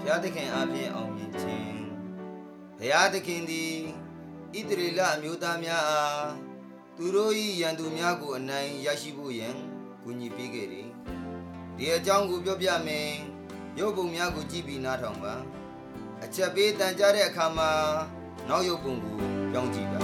ရားသခင်အားဖြင့်အောင်မြင်ခြင်းဘုရားသခင်သည်ဣသရေလအမျိုးသားများအားသူတို့၏ရန်သူများကိုအနိုင်ရရှိဖို့ရန်ကူညီပေးခဲ့တယ်ဒီအကြောင်းကိုပြောပြမယ်ရုပ်ပုံများကိုကြည့်ပြီးနားထောင်ပါအချက်ပေးတန်ကြတဲ့အခါမှာနောက်ရုပ်ပုံကိုပြောင်းကြည့်ပါ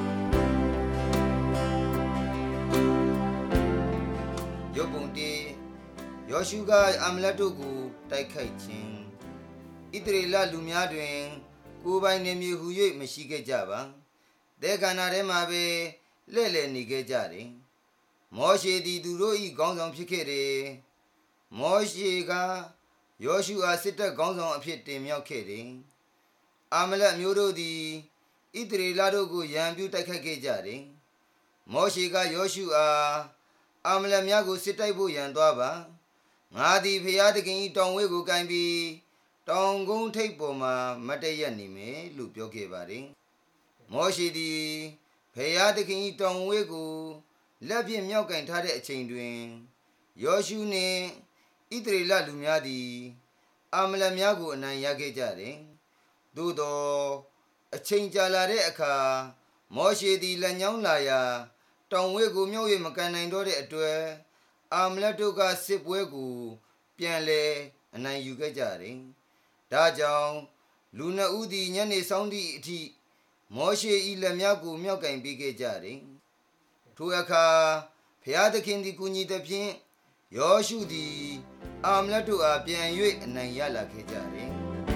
ရုပ်ပုံ1ယောရှုကအာမလက်တို့ကိုတိုက်ခိုက်ခြင်းဣသရေလလူများတွင်ကိုယ်ပိုင်နေမြေဟူ၍မရှိခဲ့ကြပါတဲကန္နာထဲမှာပဲလဲ့လဲ့နေခဲ့ကြတယ်မောရှေသည်သူတို့၏ခေါင်းဆောင်ဖြစ်ခဲ့တယ်မောရှေကယောရှုအားစစ်တပ်ခေါင်းဆောင်အဖြစ်တင်မြှောက်ခဲ့တယ်အာမလက်မျိုးတို့သည်ဣသရေလတို့ကိုရန်ပြုတိုက်ခိုက်ခဲ့ကြတယ်မောရှေကယောရှုအားအာမလက်များကိုစစ်တိုက်ဖို့ရန်သွားပါငါသည်ဘုရားသခင်၏တောင်ဝဲကိုကင်ပြီးတောင်ကုန်းထိပ်ပေါ်မှာမတ်တရက်နေမယ်လို့ပြောခဲ့ပါတယ်မောရှေသည်ဘုရားသခင်၏တောင်ဝဲကိုလက်ဖြင့်မြောက်ကင်ထားတဲ့အချိန်တွင်ယောရှုနှင့်ဣသရေလလူများသည်အာမလက်များကိုအနိုင်ရခဲ့ကြတယ်သို့သောအချိန်ကြာလာတဲ့အခါမောရှေသည်လက်ညောင်းလာရာတောင်ဝဲကိုမြောက်၍မကန်နိုင်တော့တဲ့အတွက်အာမလက်တို့ကစစ်ပွဲကိုပြန်လဲအနိုင်ယူခဲ့ကြတယ်ဒါကြောင့်လူနှစ်ဦးသည်ညနေဆောင်သည့်အထိမောရှေ၏လက်များကိုမြောက်ကင်ပေးခဲ့ကြတယ်ထိုအခါဘုရားသခင်သည်ကူညီသဖြင့်ယောရှုသည်အာမလက်တို့အားပြန်၍အနိုင်ရလာခဲ့ကြတယ်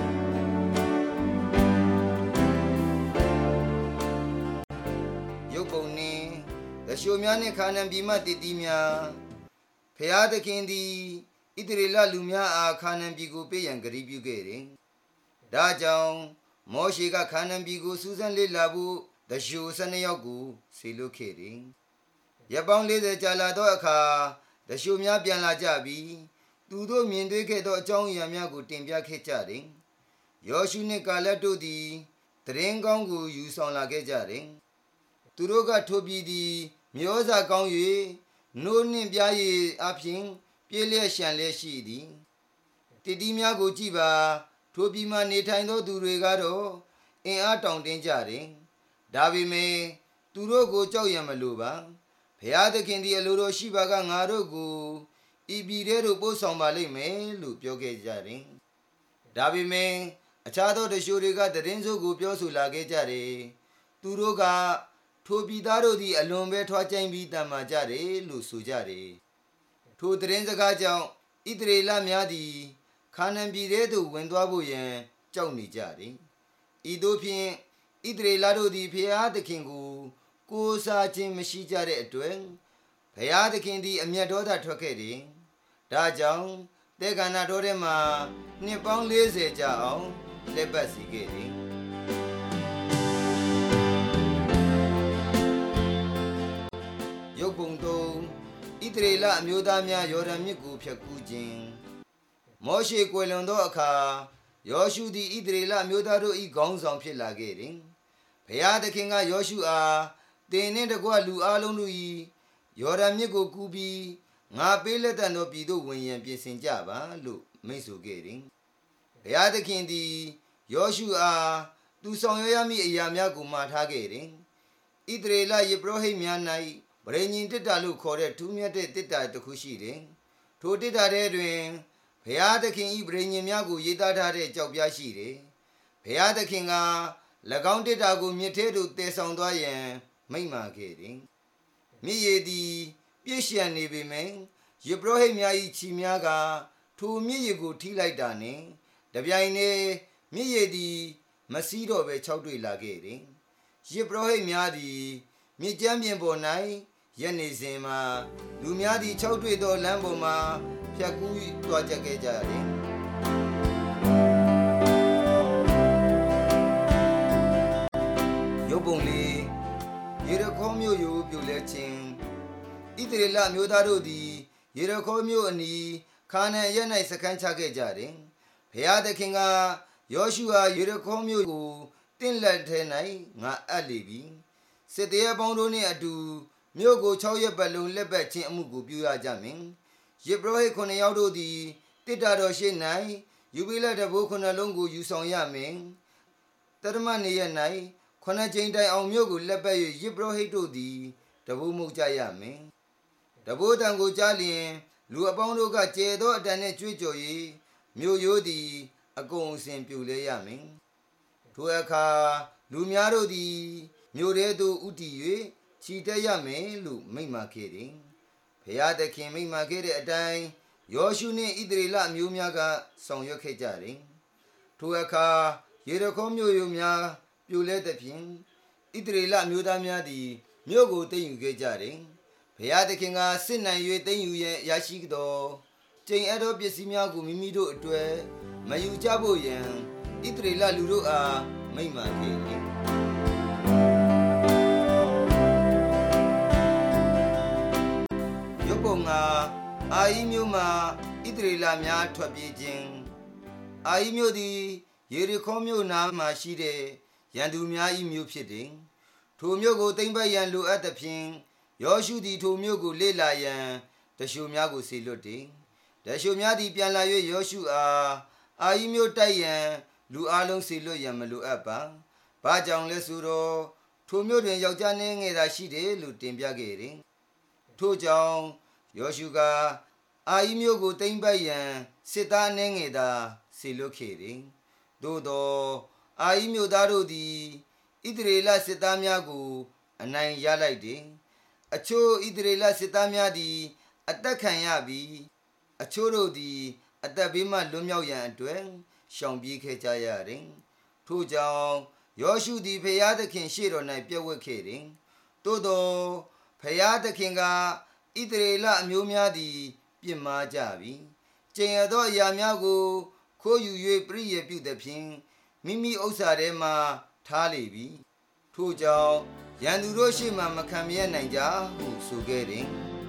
ရုပ်ပုံနှင့်တရှိုးများနှင့်ခါနန်ပြည်မှတည်တည်များဘုရားသခင်သည်ဣသရေလလူများအားခါနန်ပြည်ကိုပေးရန်ဂရုပြုခဲ့တယ်ဒါကြောင့်မောရှေကခါနန်ပြည်ကိုစူးစမ်းလေ့လာဖို့တရှိုး12ယောက်ကိုစေလွှတ်ခဲ့တယ်ရက်ပေါင်း40ကြာလာသောအခါတရှိုးများပြန်လာကြပြီးသူတို့မြင်တွေ့ခဲ့သောအကြောင်းအရာများကိုတင်ပြခဲ့ကြတယ်ယောရှုနှင့်ကာလက်တို့သည်သတင်းကောင်းကိုယူဆောင်လာခဲ့ကြတယ်သူတို့ကထိုပြည်သည်မြေဩဇာကောင်း၍နိုးနှင့်ပြားရည်အပြင်ပြည့်လျက်ရှံလျက်ရှိသည်တည်တည်များကိုကြည့်ပါထိုပြည်မှနေထိုင်သောသူတွေကတော့အင်အားတောင့်တင်းကြတယ်ဒါပေမဲ့သူတို့ကိုကြောက်ရန်မလိုပါဘုရားသခင်သည်အလိုတော်ရှိပါကငါတို့ကိုဤပြည်ထဲသို့ပို့ဆောင်ပါလိမ့်မယ်လို့ပြောခဲ့ကြတယ်ဒါပေမဲ့အခြားသောတရှိုးတွေကသတင်းစိုးကိုပြောဆိုလာခဲ့ကြတယ်သူတို့ကထိုပြည်သားတို့သည်အလွန်ပဲထွားကျိုင်းပြီးတန်မာကြတယ်လို့ဆိုကြတယ်ထိုသတင်းစကားကြောင့်ဣသရေလများသည်ခါနန်ပြည်ထဲသို့ဝင်သွားဖို့ရန်ကြောက်နေကြတယ်ဤသို့ဖြင့်ဣသရေလတို့သည်ဘုရားသခင်ကိုးစားခြင်းမရှိကြတဲ့အတွက်ဘုရားသခင်သည်အမျက်ဒေါသထွက်ခဲ့တယ်ဒါကြောင့်တဲကန္နာတော်ထဲမှာနှစ်ပေါင်း40ကြာအောင်လက်ပတ်စီခဲ့တယ်ရုပ်ပုံ3ဣသရေလအမျိုးသားများယော်ဒန်မြစ်ကိုဖြတ်ကူးခြင်းမောရှေကွယ်လွန်သောအခါယောရှုသည်ဣသရေလအမျိုးသားတို့၏ခေါင်းဆောင်ဖြစ်လာခဲ့တယ်ဘုရားသခင်ကယောရှုအားသင်နှင့်တကွလူအလုံးတို့၏ယော်ဒန်မြစ်ကိုကူးပြီးငါပေးလက်တန်သောပြည်သို့ဝင်ရန်ပြင်ဆင်ကြပါလို့မိန့်ဆိုခဲ့တယ်ဘုရားသခင်သည်ယောရှုအားသူဆောင်ရွက်ရမည့်အရာများကိုမှာထားခဲ့တယ်ဣသရေလယေဘရဟိတ်များ၌ဗြိဉ္ဉ်တစ်တာလို့ခေါ်တဲ့ထူးမြတ်တဲ့တစ်တာတစ်ခုရှိတယ်ထိုတစ်တာထဲတွင်ဘုရားသခင်၏ဗြိဉ္ဉ်များကိုရေးသားထားတဲ့ကြောက်ပြားရှိတယ်ဘုရားသခင်က၎င်းတစ်တာကိုမြစ်ထဲသို့တည်ဆောင်သွားရန်မိန့်မာခဲ့တယ်မြစ်ရည်သည်ပြည့်ရှံနေပေမယ့်ယေဘရဟိတ်များ၏ခြေများကထိုမြစ်ရည်ကိုထိလိုက်တာနှင့်တပြိုင်တည်းမြစ်ရည်သည်မစီးတော့ပဲခြောက်တွေ့လာခဲ့တယ်ယေဘရဟိတ်များသည်မြစ်ကြမ်းပြင်ပေါ်၌ရက်နေစဉ်မှာလူများသည်ခြောက်တွေ့သောလမ်းပေါ်မှာဖြတ်ကူးသွားကြခဲ့ကြတယ်ရုပ်ပုံလေးယေရခေါမြို့ယိုပြိုလဲခြင်းဣသရေလမျိုးသားတို့သည်ယေရခေါမြို့အနီးခါနန်ရဲ့၌စခန်းချခဲ့ကြတယ်ဘုရားသခင်ကယောရှုအားယေရခေါမြို့ကိုတင့်လက်ထဲ၌ငါအပ်လေပြီစစ်တရေပေါင်းတို့နှင့်အတူမြို့ကို6ရက်ပတ်လုံးလက်ပတ်ခြင်းအမှုကိုပြုရကြမည်ယေဘရဟိတ်9ယောက်တို့သည်တစ်တာတော်ရှိ၌ယူပေးလိုက်တဲ့ဘိုးခုနှစ်လုံးကိုယူဆောင်ရမယ်တရမနေရ၌ခုနှစ်ကြိမ်တိုင်အောင်မြို့ကိုလက်ပတ်၍ယစ်ပရောဟိတ်တို့သည်တဘိုးမှုတ်ကြရမယ်တဘိုးတန်ကိုကြားလျင်လူအပေါင်းတို့ကကျဲသောအတန်နှင့်ကြွေးကြော်၍မြို့ရိုးသည်အကုန်အစင်ပြိုလဲရမယ်ထိုအခါလူများတို့သည်မြို့ထဲသို့ဥတီ၍ခြိတက်ရမယ်လို့မိန့်မာခဲ့တယ်ဘုရားသခင်မိန့်မာခဲ့တဲ့အတိုင်းယောရှုနှင့်ဣသရေလအမျိုးများကဆောင်ရွက်ခဲ့ကြတယ်ထိုအခါယေရခေါမြို့ရိုးများပြိုလဲသဖြင့်ဣသရေလအမျိုးသားများသည်မြို့ကိုသိမ်းယူခဲ့ကြတယ်ဘုရားသခင်ကစစ်နိုင်၍သိမ်းယူရရှိသောကျိန်အပ်သောပစ္စည်းများကိုမိမိတို့အတွက်မယူကြဖို့ရန်ဣသရေလလူတို့အားမိန့်မာခဲ့တယ်ရုပ်ပုံကအာဟိမြို့မှာဣသရေလများထွက်ပြေးခြင်းအာဟိမြို့သည်ယေရီခေါမြို့နားမှာရှိတဲ့ရန်သူများ၏မြို့ဖြစ်တယ်ထိုမြို့ကိုသိမ်းပိုက်ရန်လိုအပ်သဖြင့်ယောရှုသည်ထိုမြို့ကိုလေ့လာရန်တရှိုများကိုစေလွှတ်တယ်တရှိုများသည်ပြန်လာ၍ယောရှုအားအာဟိမြို့တိုက်ရန်လူအလုံးစေလွှတ်ရန်မလိုအပ်ပါဘာကြောင့်လဲဆိုတော့ထိုမြို့တွင်ယောက်ျားနှင့်ငယ်သာရှိတယ်လို့တင်ပြခဲ့တယ်ထို့ကြောင့်ယောရှုကအာဟိမြို့ကိုသိမ်းပိုက်ရန်စစ်သားနှင့်ငယ်သာစေလွှတ်ခဲ့တယ်သို့သောအာဟိမြို့သားတို့သည်ဣသရေလစစ်သားများကိုအနိုင်ရလိုက်တယ်အချို့ဣသရေလစစ်သားများသည်အသက်ခံရပြီးအချို့တို့သည်အသက်ဘေးမှလွတ်မြောက်ရန်အတွက်ရှောင်ပြေးခဲ့ကြရတယ်ထို့ကြောင့်ယောရှုသည်ဘုရားသခင်ရှေ့တော်၌ပြည့်ဝတ်ခဲ့တယ်သို့သောဘုရားသခင်ကဣသရေလအမျိုးများသည်ပြစ်မှားကြပြီကျင့်ရသောအရာများကိုခိုးယူ၍ပရိယေပြုသဖြင့်မိမိဥစ္စာထဲမှထားလေပြီထို့ကြောင့်ရန်သူတို့ရှေ့မှမခံမရနိုင်ကြဟုဆိုခဲ့တယ်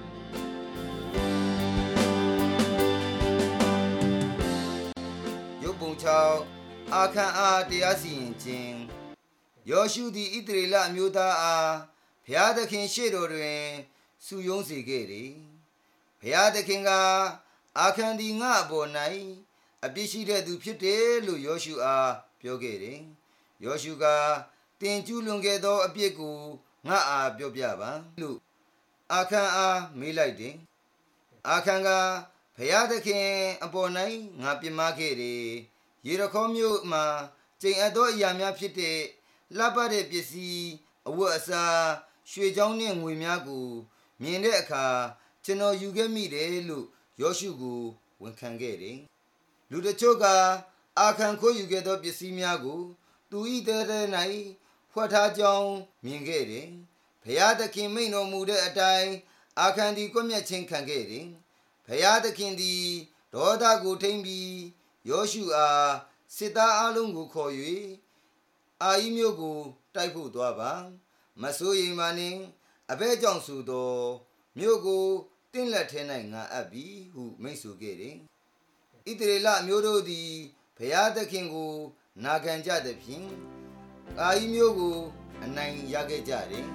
ရုပ်ပုံ6အာခန်အားတရားစီရင်ခြင်းယောရှုသည်ဣသရေလအမျိုးသားအားဘုရားသခင်ရှေ့တော်တွင်စုယုံစေခဲ့တယ်ဘုရားသခင်ကအာခန်သည်ငါအပေါ်၌အပြစ်ရှိတဲ့သူဖြစ်တယ်လို့ယောရှုအားပြောခဲ့တယ်ယောရှုကတင်ကျူးလွန်ခဲ့သောအပြစ်ကိုငါအားပြောပြပါလို့အာခန်အားမေးလိုက်တယ်အာခန်ကဘုရားသခင်အပေါ်၌ငါပြစ်မှားခဲ့တယ်ယေရခေါမြို့မှာကျိန်အပ်သောအရာများဖြစ်တဲ့လှပတဲ့ပစ္စည်းအဝတ်အစားရွှေချောင်းနှင့်ငွေများကိုမြင်တဲ့အခါကျွန်တော်ယူခဲ့မိတယ်လို့ယောရှုကိုဝန်ခံခဲ့တယ်လူတချို့ကအာခန်ခိုးယူခဲ့သောပစ္စည်းများကိုသူ၏တဲထဲ၌ဖွက်ထားကြောင်းမြင်ခဲ့တယ်ဘုရားသခင်မိန့်တော်မူတဲ့အတိုင်းအာခန်သည်ကွပ်မျက်ခြင်းခံခဲ့တယ်ဘုရားသခင်သည်ဒေါသကိုထိမ့်ပြီးယောရှုအားစစ်သားအလုံးကိုခေါ်၍အာဟိမြို့ကိုတိုက်ဖို့သွားပါမစိုးရိမ်ပါနှင့်အဘဲကြောင့်ဆိုသောမြို့ကိုတင့်လက်ထဲ၌ငါအပ်ပြီဟုမိန့်ဆိုခဲ့တယ်ဣသရေလအမျိုးတို့သည်ဘုရားသခင်ကိုနာခံကြသဖြင့်အာဟိမြို့ကိုအနိုင်ရခဲ့ကြတယ်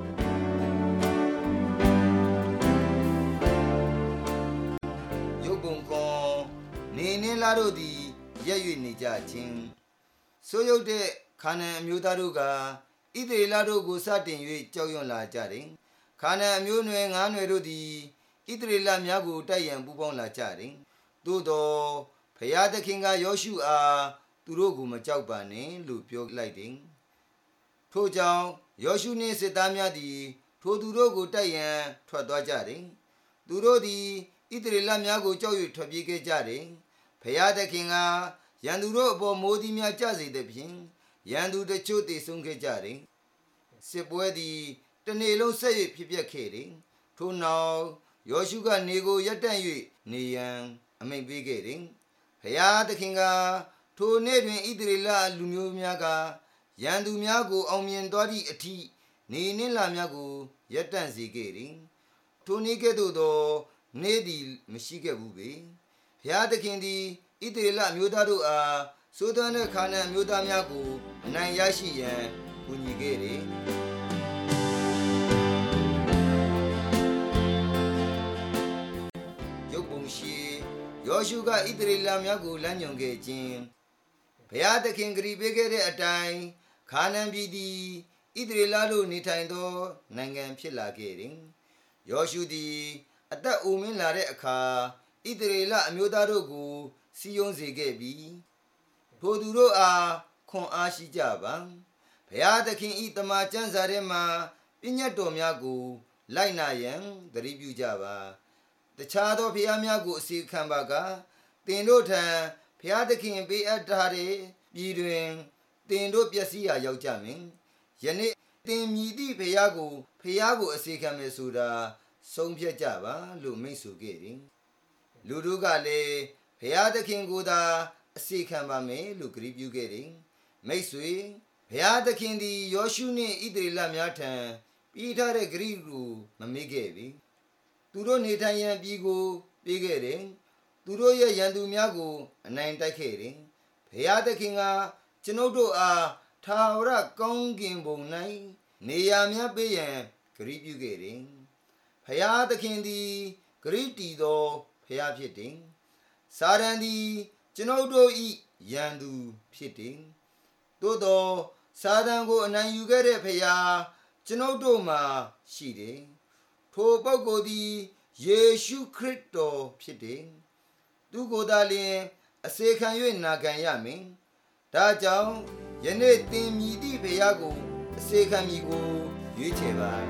ရုပ်ပုံကွန်နေနှင်းလာတို့သည်ရက်၍နေကြခြင်းဆိုးရုပ်တဲ့ခါနန်အမျိုးသားတို့ကဣသရေလတို့ကိုစတင်၍ကြောက်ရွံ့လာကြတယ်ခါနန်အမျိုးနွယ်၅နွယ်တို့သည်ဣသရေလများကိုတိုက်ရန်ပူးပေါင်းလာကြတယ်သို့သောဘုရားသခင်ကယောရှုအားသူတို့ကိုမကြောက်ပါနဲ့လို့ပြောလိုက်တယ်ထို့ကြောင့်ယောရှုနှင့်စစ်သားများသည်ထိုသူတို့ကိုတိုက်ရန်ထွက်သွားကြတယ်သူတို့သည်ဣသရေလများကိုကြောက်၍ထွက်ပြေးခဲ့ကြတယ်ဘုရားသခင်ကရန်သူတို့အပေါ်မိုးသည်များကျစေသဖြင့်ရန်သူတို့ချို့တည်ဆုံးခဲ့ကြတယ်စစ်ပွဲသည်တနေ့လုံးဆက်၍ဖြစ်ပျက်ခဲ့တယ်ထို့နောက်ယောရှုကနေကိုရပ်တန့်၍နေရန်အမိန့်ပေးခဲ့တယ်ဘုရားသခင်ကထိုနေ့တွင်ဣသရေလလူမျိုးများကရန်သူများကိုအောင်မြင်သွားသည့်အထိနေနှင့်လများကိုရပ်တန့်စေခဲ့တယ်ထိုနည်းကဲ့သို့သောနေ့သည်မရှိခဲ့ဘူးပေဘုရားသခင်သည်ဣသရေလအမျိုးသားတို့အားဆိုးသွမ်းတဲ့ခါနန်အမျိုးသားများကိုအနိုင်ရရှိရန်ကူညီခဲ့တယ်ရုပ်ပုံရှိယောယောရှုကဣသရေလများကိုလမ်းညွှန်ခဲ့ခြင်းဘုရားသခင်ဂရုပေးခဲ့တဲ့အတိုင်းခါနာန်ပြည်သည်ဣသရေလတို့နေထိုင်သောနိုင်ငံဖြစ်လာခဲ့တယ်ယောရှုသည်အသက်အိုမင်းလာတဲ့အခါဣသရေလအမျိုးသားတို့ကိုစီယုံစေခဲ့ပြီးထိုသူတို့အားခွန်အားရှိကြပါဘုရားသခင်ဤတမန်ကျမ်းစာထဲမှာပညတ်တော်များကိုလိုက်နာရန်သတိပြုကြပါတခြားသောဘုရားများကိုအစီခံပါကသင်တို့ထံဘုရားသခင်ပေးအပ်ထားတဲ့ပြည်တွင်သင်တို့ပျက်စီးရာရောက်ကြမည်ယနေ့သင်မြည်သည့်ဘုရားကိုအစီခံမယ်ဆိုတာဆုံးဖြတ်ကြပါလို့မိန့်ဆိုခဲ့တယ်လူတို့ကလည်းဘုရားသခင်ကိုသာအစီခံပါမယ်လို့ဂရုပြုခဲ့တယ်မိတ်ဆွေဘုရားသခင်သည်ယောရှုနှင့်ဣသရေလများထံပြီးထားတဲ့ဂရုကိုမမေ့ခဲ့ပြီသူတို့နေထိုင်ရန်ပြည်ကိုပေးခဲ့တယ်သူတို့ရဲ့ရန်သူများကိုအနိုင်တိုက်ခဲ့တယ်ဘုရားသခင်ကကျွန်ုပ်တို့အားထာဝရကောင်းကင်ဘုံ၌နေရာများပေးရန်ဂရုပြုခဲ့တယ်ဘုရားသခင်သည်ဂရုတည်သောဘုရားဖြစ်တယ်စာရန်သည်ကျွန်ုပ်တို့၏ရန်သူဖြစ်တယ်သို့သောစာတန်ကိုအနိုင်ယူခဲ့တဲ့ဘုရားကျွန်ုပ်တို့မှာရှိတယ်ထိုပုဂ္ဂိုလ်သည်ယေရှုခရစ်တော်ဖြစ်တယ်သူကိုယ်သာလျှင်အစေခံ၍နာခံရမည်ဒါကြောင့်ယနေ့သင်မြည်သည့်ဘုရားကိုအစေခံမည်ကိုရွေးချယ်ပါ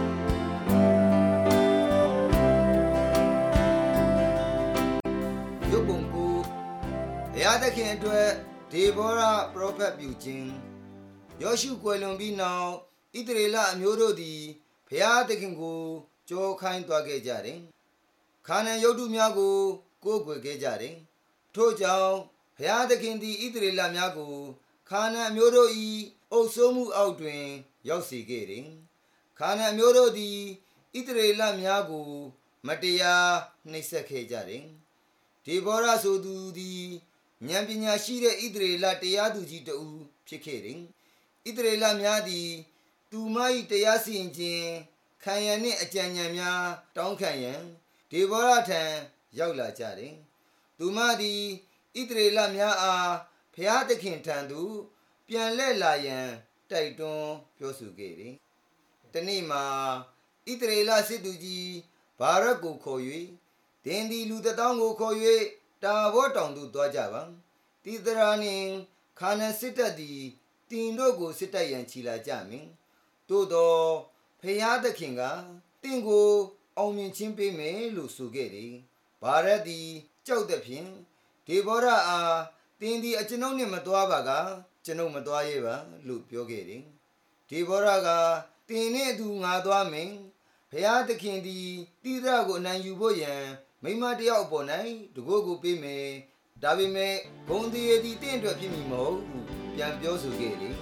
ယုတ်ပုံကိုဘုရားသခင်အတွက်ဒေဘောရပရောဖက်ပြုခြင်းယောရှုကွယ်လွန်ပြီးနောက်ဣသရေလအမျိုးတို့သည်ဘုရားသခင်ကိုကြောခိုင်းသွားခဲ့ကြတယ်ခါနာန်ရုပ်တုများကိုကိုးကွယ်ခဲ့ကြတယ်ထို့ကြောင့်ဘုရားသခင်သည်ဣသရေလများကိုခါနာန်အမျိုးတို့၏အုပ်စိုးမှုအောက်တွင်ရောက်စေခဲ့တယ်ခါနာန်အမျိုးတို့သည်ဣသရေလများကိုမတရားနှိပ်စက်ခဲ့ကြတယ်ဒေဘောရဆိုသူသည်ဉာဏ်ပညာရှိတဲ့ဣသရေလတရားသူကြီးတဦးဖြစ်ခဲ့တယ်ဣသရေလများသည်သူမ၏တရားစီရင်ခြင်းခံရန်နှင့်အကြံဉာဏ်များတောင်းခံရန်ဒေဘောရထံရောက်လာကြတယ်သူမသည်ဣသရေလများအားဘုရားသခင်ထံသို့ပြန်လှည့်လာရန်တိုက်တွန်းပြောဆိုခဲ့တယ်တနေ့မှာဣသရေလစစ်သူကြီးဘာရက်ကိုခေါ်၍သင်သည်လူတစ်သောင်းကိုခေါ်၍တာဘောတောင်သို့သွားကြပါတိသရာနှင့်ခါနာန်စစ်တပ်သည်တင်တို့ကိုစစ်တိုက်ရန်ချီလာကြမည်သို့သောဘုရားသခင်ကတင့်ကိုအောင်မြင်ခြင်းပေးမယ်လို့ဆိုခဲ့တယ်ဘာရက်သည်ကြောက်သဖြင့်ဒေဘောရအားတင်သည်အကျွန်ုပ်နှင့်မသွားပါကကျွန်ုပ်မသွားရဲပါလို့ပြောခဲ့တယ်ဒေဘောရကတင်နှင့်အတူငါသွားမယ်ဘုရားသခင်သည်တိရကိုအနိုင်ယူဖို့ရန်မိမတယောက်အပေါ်၌တကိုးကိုပေးမယ်ဒါပေမဲ့ဂုံတည်းသည်တင့်အတွက်ဖြစ်မည်မဟုတ်ဘူးပြန်ပြောဆိုခဲ့တယ်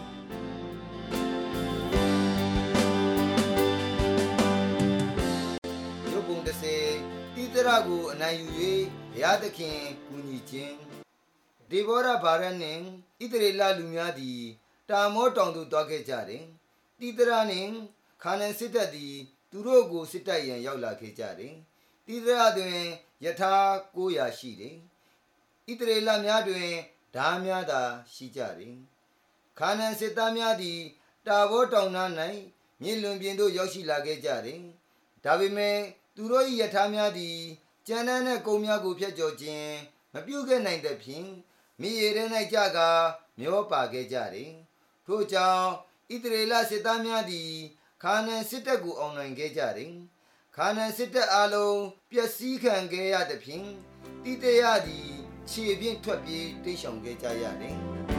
ရုပ်ပုံ30တိရကိုအနိုင်ယူ၍ဘုရားသခင်ကူညီခြင်းဒေဘောရဘာရက်နှင့်ဣသရေလလူများသည်တာမောတောင်သို့သွားခဲ့ကြတယ်တိရနှင့်ခါနာန်စစ်တပ်သည်သူတို့ကိုစစ်တိုက်ရန်ရောက်လာခဲ့ကြတယ်တိရတွင်ယထာ900ရှိတယ်ဣသရေလများတွင်ဓာများသာရှိကြတယ်ခါနာန်စစ်သားများသည်တာဘောတောင်နား၌မြစ်လွန်ပြင်သို့ရောက်ရှိလာခဲ့ကြတယ်ဒါပေမဲ့သူတို့၏ယထာများသည်ကြမ်းတမ်းတဲ့ကုန်းများကိုဖျက်ကျော်ခြင်းမပြုခဲ့နိုင်သဖြင့်မိရေထဲ၌ကြကာမျောပါခဲ့ကြတယ်ထို့ကြောင့်ဣသရေလစစ်သားများသည်ခါနာန်စစ်တပ်ကိုအောင်နိုင်ခဲ့ကြတယ်ခါနာန်စစ်တပ်အလုံးပျက်စီးခံခဲ့ရသဖြင့်တိတရသည်ခြေဖြင့်ထွက်ပြေးတိတ်ဆောင်ခဲ့ကြရတယ်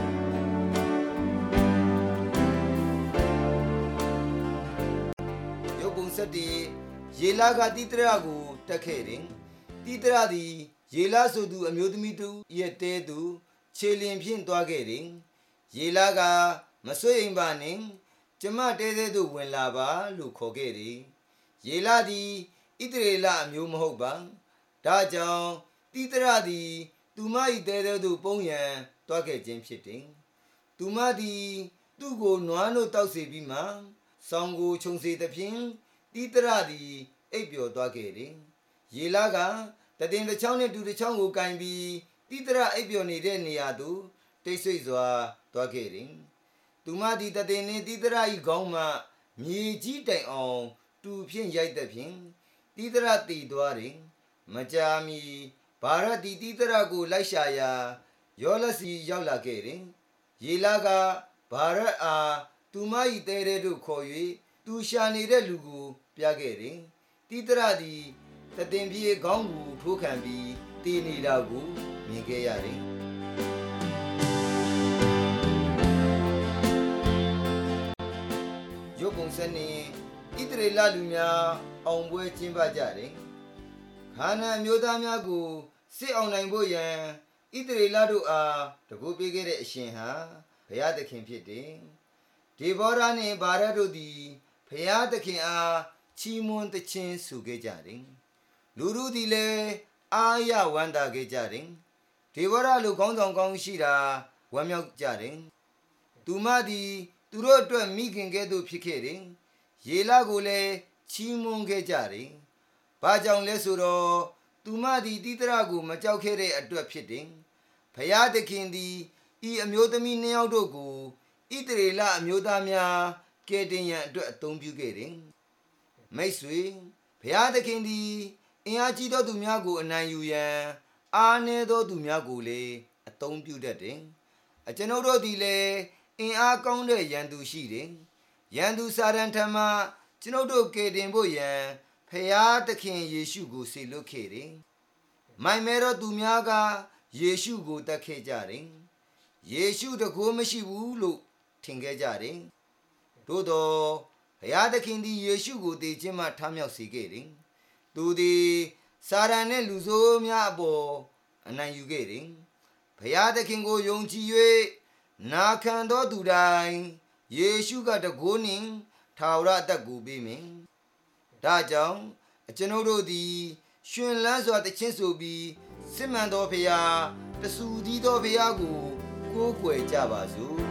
ရုပ်ပုံ7ယေလာကတိတရကိုတက်ခဲ့တယ်တိတရသည်ယေလာဆိုသူအမျိုးသမီးတို့ရဲ့တဲသူခြေလျင်ဖြင့်သွားခဲ့တယ်ယေလာကမဆွေးအိမ်ပါနှင့်ကျမတဲတဲသို့ဝင်လာပါလို့ခေါ်ခဲ့တယ်ယေလာသည်ဣသရေလအမျိုးမဟုတ်ပါဒါကြောင့်တိတရသည်သူမ၏တဲတဲသို့ပုန်းရန်သွားခဲ့ခြင်းဖြစ်တယ်သူမသည်သူ့ကိုနွားနို့တောက်စေပြီးမှဆောင်းကိုခြုံစေသဖြင့်တိတရသည်အိပ်ပျော်သွားခဲ့တယ်ယေလာကတတင်တစ်ချောင်းနဲ့တူတစ်ချောင်းကိုကင်ပြီးတိတရအိပ်ပျော်နေတဲ့နေရာသို့တိတ်ဆိတ်စွာသွားခဲ့တယ်သူမသည်တတင်နှင့်တိတရ၏ခေါင်းမှမြေကြီးတိုင်အောင်တူဖြင့်ရိုက်သည်ဖြင့်တိတရတည်သွားတယ်မကြာမီဘာရသည်တိတရကိုလိုက်ရှာရာယောလစီရောက်လာခဲ့တယ်ယေလကဘာရအားသူမ၏တဲတဲတို့ခေါ်၍သူရှာနေတဲ့လူကိုပြခဲ့တယ်တိတရသည်တတင်ပြေခေါင်းကိုထိုးခံပြီးတည်နေတာကိုမြင်ခဲ့ရတယ်ရုပ်ပုံစံနှင့်ဣသရေလလူများအောင်ပွဲကျင်းပကြတယ်ခါနာန်မျိုးသားများကိုစစ်အောင်နိုင်ဖို့ရန်ဣသရေလတို့အားတကူပေးခဲ့တဲ့အရှင်ဟာဘုရားသခင်ဖြစ်တယ်ဒေဘောရနှင့်ဗာရတို့သည်ဘုရားသခင်အားချီးမွမ်းသခြင်းဆိုခဲ့ကြတယ်လူတို့သည်လည်းအားရဝမ်းသာခဲ့ကြတယ်ဒေဘောရလူခေါင်းဆောင်ကောင်းရှိတာဝမ်းမြောက်ကြတယ်သူမသည်သူတို့အတွက်မိခင်ကဲ့သို့ဖြစ်ခဲ့တယ်ယေလကိုလည်းချီးမွမ်းခဲ့ကြတယ်ဘာကြောင့်လဲဆိုတော့သူမသည်တိတရကိုမကြောက်ခဲ့တဲ့အတွက်ဖြစ်တယ်ဘုရားသခင်သည်ဤအမျိုးသမီးနှစ်ယောက်တို့ကိုဣသရေလအမျိုးသားများကယ်တင်ရန်အတွက်အသုံးပြုခဲ့တယ်မိတ်ဆွေဘုရားသခင်သည်အင်အားကြီးသောသူများကိုအနိုင်ယူရန်အားနည်းသောသူများကိုလည်းအသုံးပြုတတ်တယ်ကျွန်ုပ်တို့သည်လည်းအင်အားကောင်းတဲ့ရန်သူရှိတယ်ရန်သူစာတန်ထံမှကျွန်ုပ်တို့ကယ်တင်ဖို့ရန်ဖျားသခင်ယေရှုကိုစေလွှတ်ခဲ့တယ်မိုင်မဲတော်သူများကယေရှုကိုတတ်ခဲ့ကြတယ်ယေရှုတကိုးမရှိဘူးလို့ထင်ခဲ့ကြတယ်သို့သောဘုရားသခင်သည်ယေရှုကိုတည်ခြင်းမှထမြောက်စေခဲ့တယ်သူသည်စာတန်နှင့်လူဆိုးများအပေါ်အနိုင်ယူခဲ့တယ်ဘုရားသခင်ကိုယုံကြည်၍နာခံသောသူတိုင်းယေရှုကတကိုးနှင့်ထာဝရအသက်ကိုပေးမယ်ဒါကြောင့်ကျွန်ုပ်တို့သည်ရှင်လန်းစွာတခြင်းဆိုပြီးစစ်မှန်သောဘုရားတဆူတည်းသောဘုရားကိုကိုးကွယ်ကြပါစို့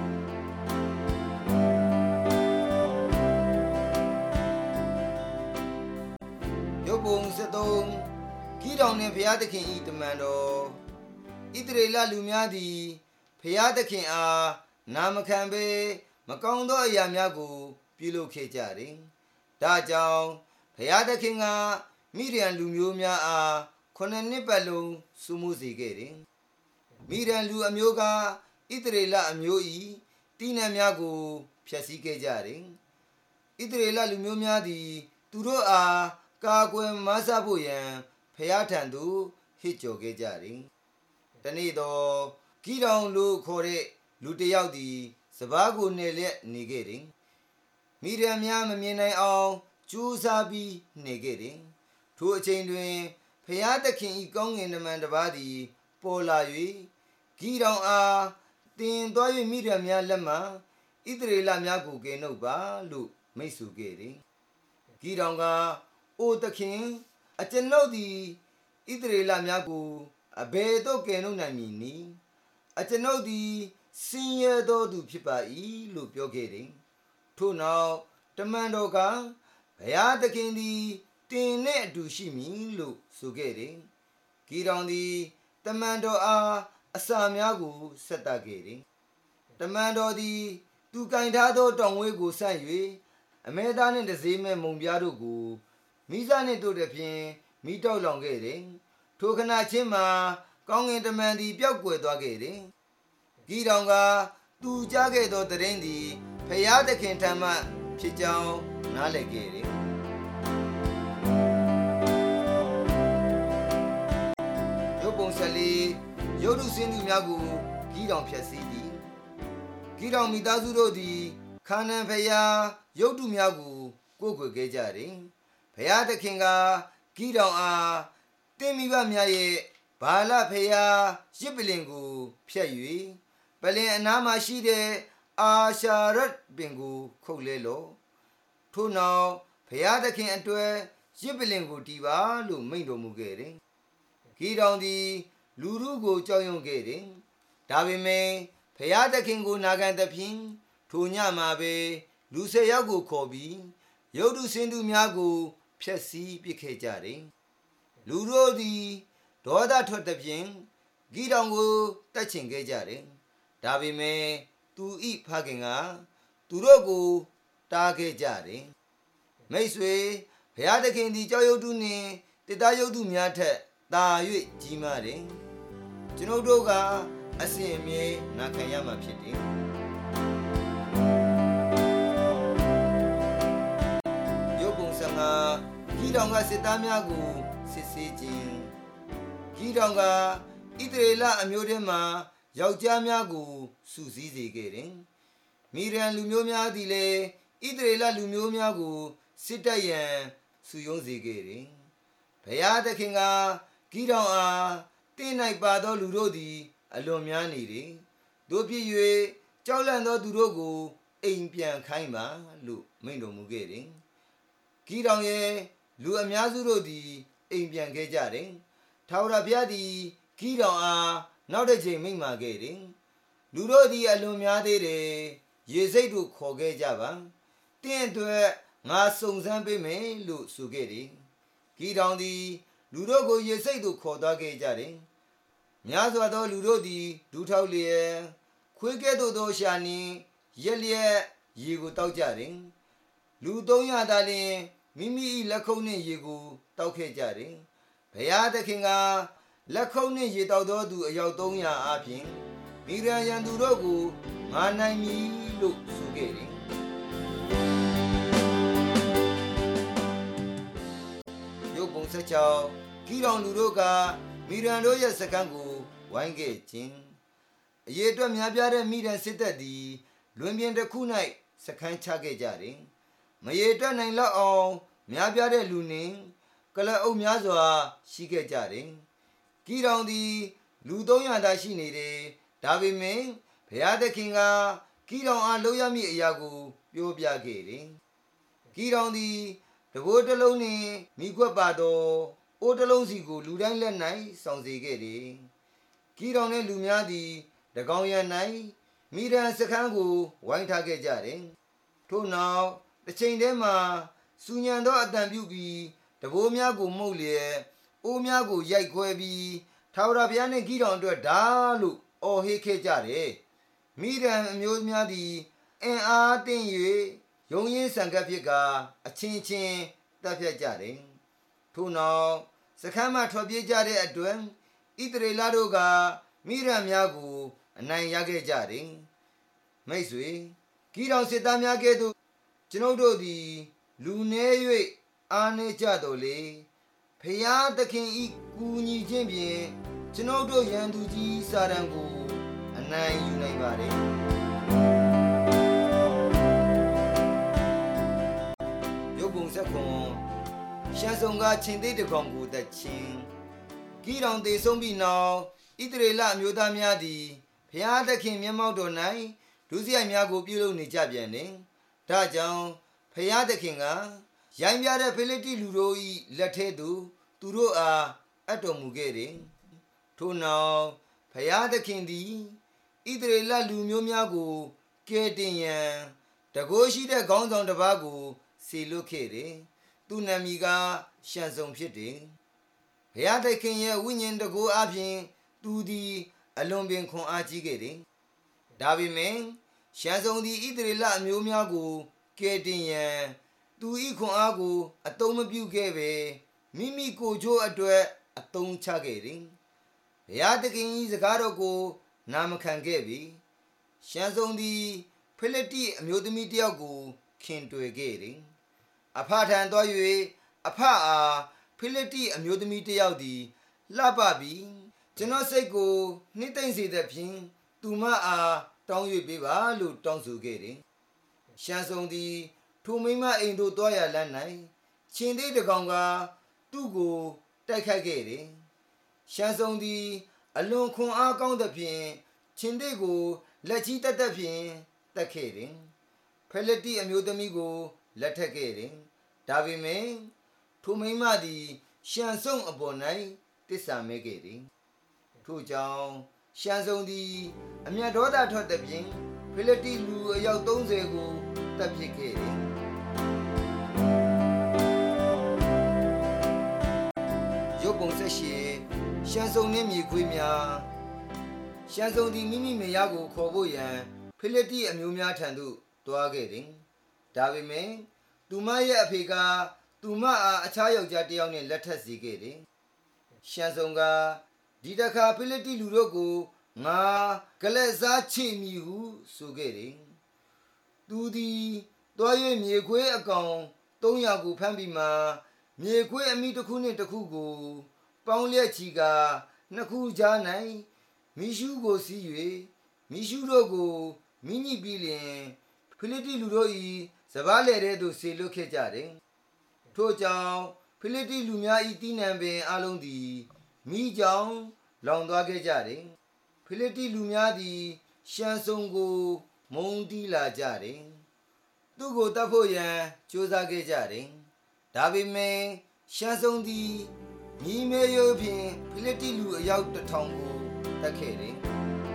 ရုပ်ပုံ73ဂီတောင်နှင့်ဘုရားသခင်ဤတမန်တော်ဣသရေလလူများသည်ဘုရားသခင်အားနာမခံဘဲမကောင်းသောအရာများကိုပြုလုပ်ခဲ့ကြတယ်ဒါကြောင့်ဘုရားသခင်ကမိဒျန်လူမျိုးများအား9နှစ်ပတ်လုံးစုမှုစေခဲ့တယ်မိဒျန်လူအမျိုးကဣသရေလအမျိုး၏တိနံများကိုဖျက်ဆီးခဲ့ကြတယ်ဣသရေလလူမျိုးများသည်သူတို့အားကာကွယ်မဆဖို့ရန်ဖျားထံသို့ဟစ်ကြော်ခဲ့ကြတယ်တနေ့တော့ဂီတောင်လို့ခေါ်တဲ့လူတစ်ယောက်သည်စပါးကိုနယ်လျက်နေခဲ့တယ်မိဒျန်များမမြင်နိုင်အောင်ကြိုးစားပြီးနေခဲ့တယ်ထိုအချိန်တွင်ဖျားသခင်၏ကောင်းကင်တမန်တစ်ပါးသည်ပေါ်လာ၍ဂီတောင်အားတင်သွား၍မိဒျန်များလက်မှဣသရေလများကိုကယ်နှုတ်ပါလို့မိန့်ဆိုခဲ့တယ်ဂီတောင်ကအိုသခင်ကျွန်ုပ်သည်ဣသရေလများကိုအဘယ်သို့ကယ်နှုတ်နိုင်မည်နည်းကျွန်ုပ်သည်ဆင်းရဲသောသူဖြစ်ပါ၏လို့ပြောခဲ့တယ်ထို့နောက်တမန်တော်ကဘုရားသခင်သည်တင်နှင့်အတူရှိမည်လို့ဆိုခဲ့တယ်ဂီတောင်သည်တမန်တော်အားအစာများကိုဆက်တတ်ခဲ့တယ်တမန်တော်သည်သူကင်ထားသောတောင်ဝေးကိုဆန့်၍အမဲသားနှင့်တစေးမဲ့မုံပြားတို့ကိုမိစားနှင့်တို့တဖြင့်မိတောက်လောင်ခဲ့တယ်ထိုခဏချင်းမှာကောင်းကင်တမန်သည်ပျောက်ကွယ်သွားခဲ့တယ်ဂီတောင်ကသူကြားခဲ့သောတရင်သည်ဖျားသခင်ထံမှဖြစ်ကြောင်းနားလည်ခဲ့တယ်ရုပ်ပုံ14ရုပ်တုစင်းသူများကိုဂီတောင်ဖျက်ဆီးသည်ဂီတောင်မိသားစုတို့သည်ခါနာန်ဖျားရုပ်တုများကိုကိုးကွယ်ခဲ့ကြတယ်ဖျားသခင်ကဂီတောင်အားတင်းမိဘများရဲ့ဘာလဖျားရစ်ပလင်ကိုဖျက်၍ပလင်အနားမှာရှိတဲ့အာရှာရတ်ပင်ကိုခုတ်လဲလောထို့နောက်ဘုရားသခင်အတွက်ရစ်ပလင်ကိုတီးပါလို့မိန့်တော်မူခဲ့တယ်ဂီတောင်သည်လူတို့ကိုကြောက်ရွံ့ခဲ့တယ်ဒါပေမဲ့ဘုရားသခင်ကိုနာခံသဖြင့်ထိုညမှာပဲလူ10ယောက်ကိုခေါ်ပြီးရုပ်တုဆင်းတုများကိုဖျက်ဆီးပစ်ခဲ့ကြတယ်လူတို့သည်ဒေါသထွက်သည်ဖြင့်ဂီတောင်ကိုတတ်ချင်ခဲ့ကြတယ်ဒါပေမဲ့သူဤဖခင်ကသူတို့ကိုတားခဲ့ကြတယ်မိတ်ဆွေဘုရားသခင်သည်ကြောက်ရွံ့သူနှင့်တစ်သားရုပ်သူများထက်သာ၍ကြီးမားတယ်ကျွန်ုပ်တို့ကအစဉ်အမြဲနာခံရမှာဖြစ်တယ်ရုပ်ပုံစံကဂီတောင်ကစစ်သားများကိုစစ်ဆေးခြင်းဂီတောင်ကဣသရေလအမျိုးထဲမှယောက်ျားများကိုစုစည်းစေခဲ့တယ်မီရန်လူမျိုးများသည်လည်းဣသရေလလူမျိုးများကိုစစ်တပ်ရန်စုယုံစေခဲ့တယ်ဘုရားသခင်ကဂီတောင်အားတင်း၌ပါသောလူတို့သည်အလွန်များနေတယ်တို့ဖြစ်၍ကြောက်လန့်သောသူတို့ကိုအိမ်ပြန်ခိုင်းပါလို့မိန့်တော်မူခဲ့တယ်ဂီတောင်ရဲ့လူအများစုတို့သည်အိမ်ပြန်ခဲ့ကြတယ်ထာဝရဘုရားသည်ဂီတောင်အားနောက်တစ်ချိန်မိန့်မာခဲ့တယ်လူတို့သည်အလွန်များသေးတယ်ရေစိတ်တို့ခေါ်ခဲ့ကြပါတင့်အတွက်ငါစုံစမ်းပေးမယ်လို့ဆိုခဲ့တယ်ဂီတောင်သည်လူတို့ကိုရေစိတ်တို့ခေါ်သွားခဲ့ကြတယ်များစွာသောလူတို့သည်ဒူးထောက်လျက်ခွေးကဲ့သို့သောရှာနှင့်ရက်လျက်ရေကိုတောက်ကြတယ်လူ300သာလျှင်မိမိ၏လက်ခုပ်နှင့်ရေကိုတောက်ခဲ့ကြတယ်ဘုရားသခင်ကလက်ခုပ်နှင့်ရေတောက်သောသူအယောက်300အားဖြင့်မိရန်ရန်သူတို့ကိုငါနိုင်မည်လို့ဆိုခဲ့တယ်ရုပ်ပုံဆက်ချောင်းဂီတောင်လူတို့ကမိရန်တို့ရဲ့စခန်းကိုဝိုင်းခဲ့ခြင်းအရေးအတွက်များပြားတဲ့မိရန်စစ်တပ်သည်လွင်ပြင်တစ်ခု၌စခန်းချခဲ့ကြတယ်မရေတွက်နိုင်လောက်အောင်များပြားတဲ့လူနှင့်ကလအုပ်များစွာရှိခဲ့ကြတယ်ဂီတောင်သည်လူ300သာရှိနေတယ်ဒါပေမဲ့ဘုရားသခင်ကဂီတောင်အားလုပ်ရမည့်အရာကိုပြောပြခဲ့တယ်ဂီတောင်သည်တဘိုးတစ်လုံးနှင့်မိခွက်ပါသောအိုးတစ်လုံးစီကိုလူတိုင်းလက်၌ဆောင်စေခဲ့တယ်ဂီတောင်နှင့်လူများသည်တကောင်ရံ၌မိရန်စခန်းကိုဝိုင်းထားခဲ့ကြတယ်ထို့နောက်တစ်ချိန်တည်းမှာစူညံသောအတန်ပြုပြီးတဘိုးများကိုမှုတ်လျက်အိုးများကိုရိုက်ခွဲပြီးထာဝရဘုရားနှင့်ဂီတောင်အတွက်ဓာလို့အော်ဟစ်ခဲ့ကြတယ်မိရန်အမျိုးများသည်အင်အားတင်း၍ယုံရင်းဆန်ကပ်ဖြစ်ကအချင်းချင်းတပ်ဖြတ်ကြတယ်ထို့နောက်စခန်းမှထွက်ပြေးကြတဲ့အတွက်ဣသရေလတို့ကမိရန်များကိုအနိုင်ရခဲ့ကြတယ်မိတ်ဆွေဂီတောင်စစ်သားများကဲ့သို့ကျွန်ုပ်တို့သည်လူနည်း၍အားနည်းကြတော်လေဖျားသခင်ဤကူညီခြင်းဖြင့်ကျွန်ုပ်တို့ရန်သူကြီးစာတန်ကိုအနိုင်ယူနိုင်ပါတယ်ရုပ်ပုံဆက်ခွန်ရှမ်းဆောင်ကချင်းသေးတကောင်ကိုတချင်းဂီတောင်သေဆုံးပြီးနောက်ဣသရေလအမျိုးသားများသည်ဖျားသခင်မျက်မှောက်တော်၌ဒုစရိုက်များကိုပြုလုပ်နေကြပြန်တယ်ဒါကြောင့်ဖျားသခင်ကရိုင်းပြတဲ့ဖိလိတ္တိလူတို့၏လက်ထဲသို့သူတို့အားအပ်တော်မူခဲ့တယ်ထို့နောက်ဖျားသခင်သည်ဣသရေလလူမျိုးများကိုကယ်တင်ရန်တကိုးရှိတဲ့ခေါင်းဆောင်တစ်ပါးကိုစေလွှတ်ခဲ့တယ်သူနာမည်ကရှံဆုံဖြစ်တယ်ဘုရားသခင်ရဲ့ဝိညာဉ်တကိုးအပြင်သူသည်အလွန်ပင်ခွန်အားကြီးခဲ့တယ်ဒါပေမဲ့ရှံဆုံသည်ဣသရေလအမျိုးများကိုကယ်တင်ရန်သူ၏ခွန်အားကိုအသုံးမပြုခဲ့ပဲမိမိကိုယ်ချိုးအတွက်အသုံးချခဲ့တယ်ဘုရားသခင်၏စကားတော်ကိုနာမခံခဲ့ပြီရှံဆုံသည်ဖိလိတ္တိအမျိုးသမီးတစ်ယောက်ကိုခင်တွေ့ခဲ့တယ်အဖထံသွား၍အဖအားဖိလိတ္တိအမျိုးသမီးတစ်ယောက်သည်လှပပြီးကျွန်တော်စိတ်ကိုနှိမ့်သိမ့်စေသဖြင့်သူမအားတောင်း၍ပေးပါလို့တောင်းဆိုခဲ့တယ်ရှံဆုံသည်ထိုမိန်းမအိမ်သို့သွားရလမ်း၌ချင်းသေးတကောင်ကသူ့ကိုတိုက်ခိုက်ခဲ့တယ်ရှံဆုံသည်အလွန်ခွန်အားကောင်းသဖြင့်ချင်းသေးကိုလက်ချီတက်တက်ဖြင့်တက်ခဲ့တယ်ဖိလိတ္တိအမျိုးသမီးကိုလက်ထပ်ခဲ့တယ်ဒါပေမဲ့ထိုမိန်းမသည်ရှံဆုံအပေါ်၌တစ္ဆာမဲခဲ့တယ်ထို့ကြောင့်ရှံဆုံသည်အမျက်ဒေါသထွက်သဖြင့်ဖိလိတ္တိလူအယောက်30ကိုတပ်ပစ်ခဲ့တယ်ရုပ်ပုံဆက်ရှိရှမ်းစုံနှင့်မြေခွေးများရှမ်းစုံသည်မိမိမယားကိုခေါ်ဖို့ရန်ဖိလိတိအမျိုးများထံသို့တွားခဲ့တယ်ဒါပေမဲ့သူမရဲ့အဖေကသူမအားအခြားယောက်ျားတစ်ယောက်နှင့်လက်ထပ်စေခဲ့တယ်ရှမ်းစုံကဒီတခါဖိလိတိလူတို့ကိုငါကလက်စားချေမည်ဟုဆိုခဲ့တယ်သူသည်တွား၍မြေခွေးအကောင်300ကိုဖမ်းပြီးမှမြေခွေးအမိတစ်ခုနှင့်တစ်ခုကိုပေါင်းလျက်ချီကနှစ်ခုကြား၌မိရှုကိုစီး၍မိရှုတို့ကိုမိညစ်ပြီးလျင်ဖိလိတိလူတို့၏စပားလေတဲ့သို့ဆေလွတ်ခဲ့ကြတယ်ထို့ကြောင့်ဖိလိတိလူများ၏တီးနှံပင်အလုံးသည်မိကြောင်လောင်သွားခဲ့ကြတယ်ဖိလိတိလူများသည်ရှမ်းစုံကိုမုန်းတီးလာကြတယ်သူကိုတတ်ဖို့ရန်ကြိုးစားခဲ့ကြတယ်ဒါပေမဲ့ရှမ်းစုံသည်ညီမေရိုးဖြင့်ဖိလိတိလူအယောက်1000ကိုတတ်ခဲ့တယ်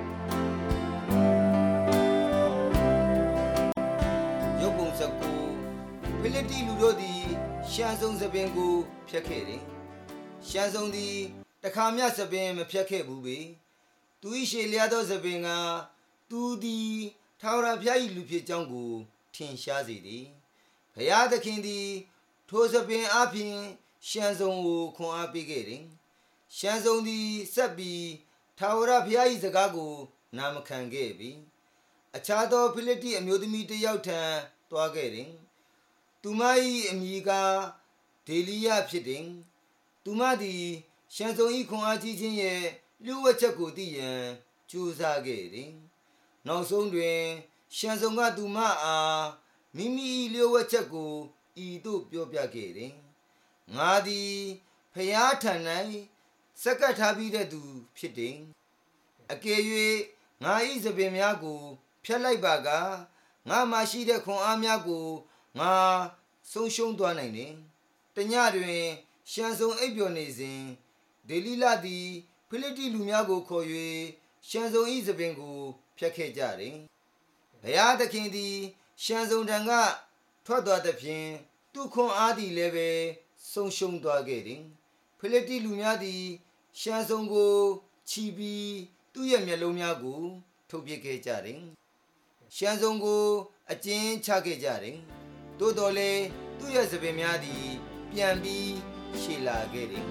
ရုပ်ပုံစကူဖိလိတိလူတို့သည်ရှမ်းစုံစပင်ကိုဖျက်ခဲ့တယ်ရှမ်းစုံသည်တခါမျှစပင်မဖျက်ခဲ့ဘူးပေသူ၏ရှေလျားသောစပင်ကသူသည်ထာဝရဘုရား၏လူဖြစ်ကြောင်းကိုထင်ရှားစေသည်ဘုရားသခင်သည်ထိုစပင်အပြင်ရှမ်းစုံကိုခွန်အားပေးခဲ့တယ်ရှမ်းစုံသည်ဆက်ပြီးထာဝရဘုရား၏စကားကိုနာမခံခဲ့ပြီအခြားသောဖိလိတိအမျိုးသမီးတစ်ယောက်ထံတွားခဲ့တယ်သူမ၏အမည်ကဒေလီယဖြစ်တယ်သူမသည်ရှမ်းစုံ၏ခွန်အားကြီးခြင်းရဲ့လျှို့ဝှက်ချက်ကိုသိရန်ကြိုးစားခဲ့တယ်နောက်ဆုံးတွင်ရှမ်းစုံကသူမအားမိမိလျှို့ဝှက်ချက်ကိုဤသို့ပြောပြခဲ့တယ်ငါသည်ဖျားထံ၌စက္ကပ်ထားပြီးတဲ့သူဖြစ်တယ်အကယ်၍ငါ၏စပင်များကိုဖျက်လိုက်ပါကငါမှရှိတဲ့ခွန်အားများကိုငါဆုံးရှုံးသွားနိုင်တယ်တညတွင်ရှမ်းစုံအိပ်ပျော်နေစဉ်ဒေလီလသည်ဖိလိတိလူများကိုခေါ်၍ရှမ်းစုံ၏စပင်ကိုဖျက်ခဲ့ကြတယ်ဘုရားသခင်သည်ရှမ်းစုံထံကထွက်သွားသဖြင့်သူခွန်အားသည်လည်းပဲဆုံးရှုံးသွားခဲ့တယ်ဖိလိတိလူများသည်ရှမ်းစုံကိုချီပြီးသူ့ရဲ့မျက်လုံးများကိုထုတ်ပစ်ခဲ့ကြတယ်ရှမ်းစုံကိုအကျဉ်းချခဲ့ကြတယ်သို့တော်လည်းသူ့ရဲ့စပင်များသည်ပြန်ပြီးရှည်လာခဲ့တယ်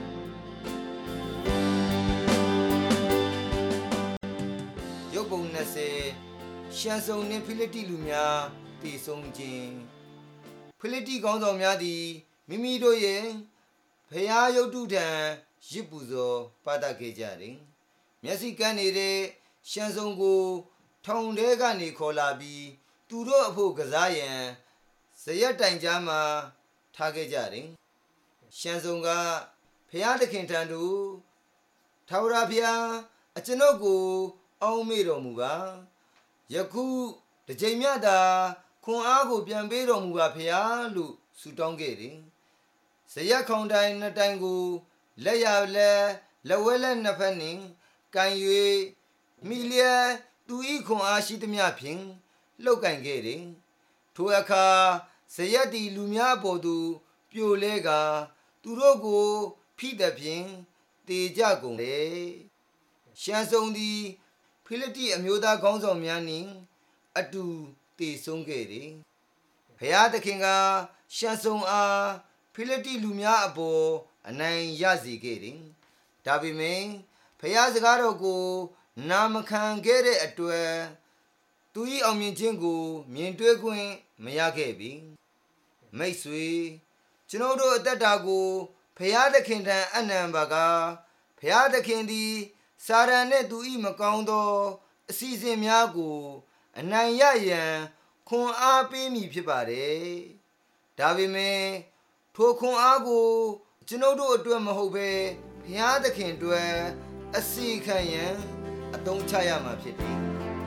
ရုပ်ပုံ20ရှမ်းစုံနှင့်ဖိလိတိလူများတည်ဆုံခြင်းဖိလိတိကောင်းဆောင်များသည်မိမိတို့ရဲ့ဘုရားရုပ်တုထံရစ်ပူဇော်ပါတတ်ခဲ့ကြတယ်မျက်စိကန်းနေတဲ့ရှမ်းစုံကိုထောင်ထဲကနေခေါ်လာပြီးသူတို့အဖို့ကစားရန်ဇရက်တိုင်ကြားမှာထားခဲ့ကြတယ်ရှမ်းစုံကဘုရားသခင်ထံသို့ထာဝရဘုရားအကျွန်ုပ်ကိုအောက်မေ့တော်မူပါယခုတစ်ချိန်မြတ်သာခွန်အားကိုပြန်ပေးတော်မူပါဘုရားလို့ဆုတောင်းခဲ့တယ်ဇရက်ခေါင်တိုင်နှစ်တိုင်ကိုလက်ရလက်ဝဲလက်နှစ်ဖက်နှင့်ကန်၍မိလျက်သူ၏ခွန်အားရှိသမျှဖြင့်လှုပ်ကန်ခဲ့တယ်ထိုအခါဇရက်သည်လူများအပေါ်သို့ပြိုလဲကသူတို့ကိုဖိသဖြင့်တေကြကုန်လေရှမ်းစုံသည်ဖိလိတိအမျိုးသားခေါင်းဆောင်များနှင့်အတူတည်ဆုံခဲ့တယ်ဘုရားသခင်ကရှမ်းစုံအားဖိလိတိလူများအပေါ်အနိုင်ရစေခဲ့တယ်ဒါပေမဲ့ဘုရားစကားတော်ကိုနာမခံခဲ့တဲ့အတွက်သူ၏အောင်မြင်ခြင်းကိုမြင်တွေ့ခွင့်မရခဲ့ပြီမိတ်ဆွေကျွန်ုပ်တို့အသက်တာကိုဘုရားသခင်ထံအနံပါကဘုရားသခင်သည်စာရန်နှင့်သူ၏မကောင်းသောအစီအစဉ်များကိုအနိုင်ရရန်ခွန်အားပေးမည်ဖြစ်ပါတယ်ဒါပေမဲ့ထိုခွန်အားကိုကျွန်ုပ်တို့အတွက်မဟုတ်ဘဲဘုရားသခင်အတွက်အစီခံရန်အသုံးချရမှာဖြစ်တယ်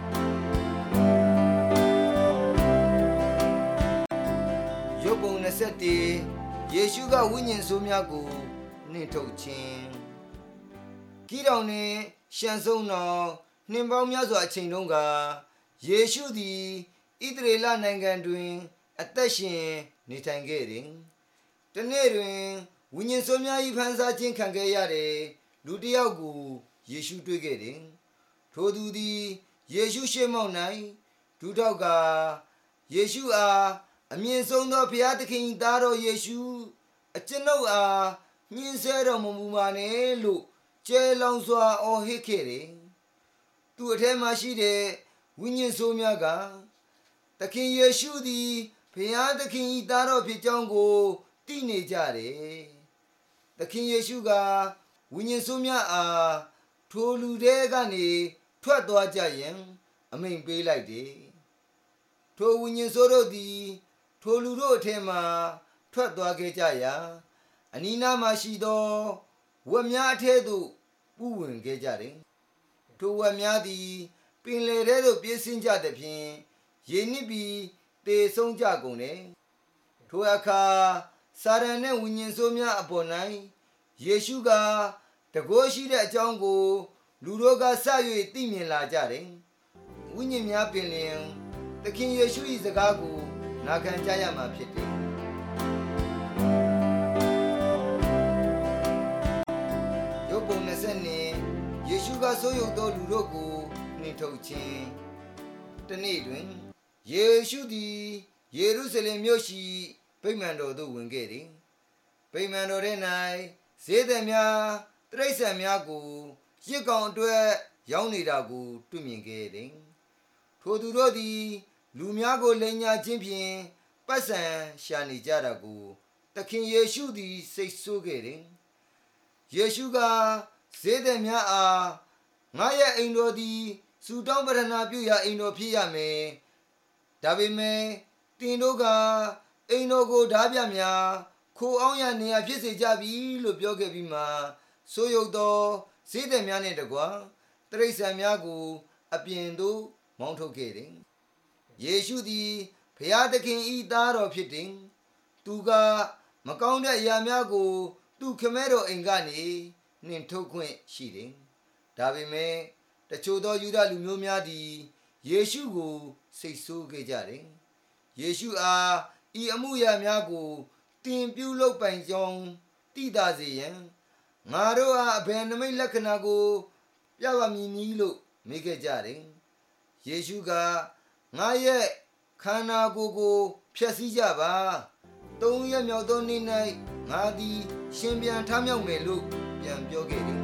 ရုပ်ပုံ21ယေရှုကဝိညာဉ်ဆိုးများကိုနှင်ထုတ်ခြင်းဂိဒေါင်နှင့်ရှံဆုံးတော်နှင်ပေါင်းများစွာအချိန်တုန်းကယေရှုသည်ဣသရေလနိုင်ငံတွင်အသက်ရှင်နေထိုင်ခဲ့တယ်တနေ့တွင်ဝိညာဉ်ဆိုးများ၏ဖန်ဆာခြင်းခံခဲ့ရတဲ့လူတစ်ယောက်ကိုယေရှုတွေ့ခဲ့တယ်ထိုသူသည်ယေရှုရှေ့မှောက်၌ဒူးထောက်ကယေရှုအားအမြင့်ဆုံးသောဘုရားသခင်သားတော်ယေရှုအကျွန်ုပ်အားညှင်းဆဲတော်မမူပါနဲ့လို့ကျဲလောင်စွာအော်ဟစ်ခဲ့တယ်သူအထဲမှာရှိတဲ့ဝိညာဉ်ဆိုးများကသခင်ယေရှုသည်ဘုရားသခင်သားတော်ဖြစ်ကြောင်းကိုသိနေကြတယ်သခင်ယေရှုကဝိညာဉ်ဆိုးများအားထိုလူတွေကနေထွက်သွားကြရန်အမိန့်ပေးလိုက်တယ်ထိုဝိညာဉ်ဆိုးတို့သည်ထိုလူတို့အထက်မှထွက်သွားခဲ့ကြရာအနီးနားမှရှိသောဝက်များအထက်သို့ပူးဝင်ခဲ့ကြတယ်ထိုဝက်များသည်ပင်လယ်ထဲသို့ပြေးဆင်းကြသဖြင့်ရေနစ်ပြီးသေဆုံးကြကုန်တယ်ထိုအခါစာရန်နှင့်ဝိညာဉ်ဆိုးများအပေါ်၌ယေရှုကတန်ခိုးရှိတဲ့အကြောင်းကိုလူတို့ကစ၍သိမြင်လာကြတယ်ဝိညာဉ်များပင်လျင်သခင်ယေရှု၏စကားကိုနာခံကြရမှာဖြစ်တယ်ယုတ်ပုံ20နှစ်ယေရှုကဆိုးရုပ်သောလူတို့ကိုနှင်ထုတ်ခြင်းတနေ့တွင်ယေရှုသည်ယေရုရှလင်မြို့ရှိဗိမာန်တော်သို့ဝင်ခဲ့တယ်ဗိမာန်တော်ထဲ၌ဈေးသည်များတိရစ္ဆာန်များကိုရစ်ကောင်အတွက်ရောင်းနေတာကိုတွေ့မြင်ခဲ့တယ်ထိုသူတို့သည်လူများကိုလိမ်ညာခြင်းဖြင့်ပတ်စံရှာနေကြတာကိုသခင်ယေရှုသည်စိတ်ဆိုးခဲ့တယ်ယေရှုကဈေးသည်များအားငါရဲ့အိမ်တော်သည်စူတောင်းပတနာပြုရာအိမ်တော်ဖြစ်ရမယ်ဒါပေမဲ့တင်တို့ကအိမ်တော်ကိုဓာပြများခိုအောင်ရနေရဖြစ်စေကြပြီလို့ပြောခဲ့ပြီးမှဆိုးရုပ်သောဈေးသည်များနှင့်တကွတိရစ္ဆာန်များကိုအပြင်သို့မောင်းထုတ်ခဲ့တယ်ယေရှုသည်ဘုရားသခင်၏သားတော်ဖြစ်တယ်သူကမကောင်းတဲ့အရာများကိုသူခမဲတော်အိမ်ကနေနှင်ထုတ်ခွင့်ရှိတယ်ဒါပေမဲ့တချို့သောယူဒလူမျိုးများသည်ယေရှုကိုစိတ်ဆိုးခဲ့ကြတယ်ယေရှုအားဤအမှုရာများကိုတင်ပြုလုပ်ပိုင်ကြောင်းသိသာစေရန်ငါတို့အားအဘယ်နမိတ်လက္ခဏာကိုပြပါမည်နည်းလို့မေးခဲ့ကြတယ်ယေရှုကငါရဲ့ခန္ဓာကိုယ်ကိုဖျက်ဆီးကြပါ3ရက်မြောက်သောနေ့၌ငါသည်ရှင်ပြန်ထမြောက်မယ်လို့ပြန်ပြောခဲ့တယ်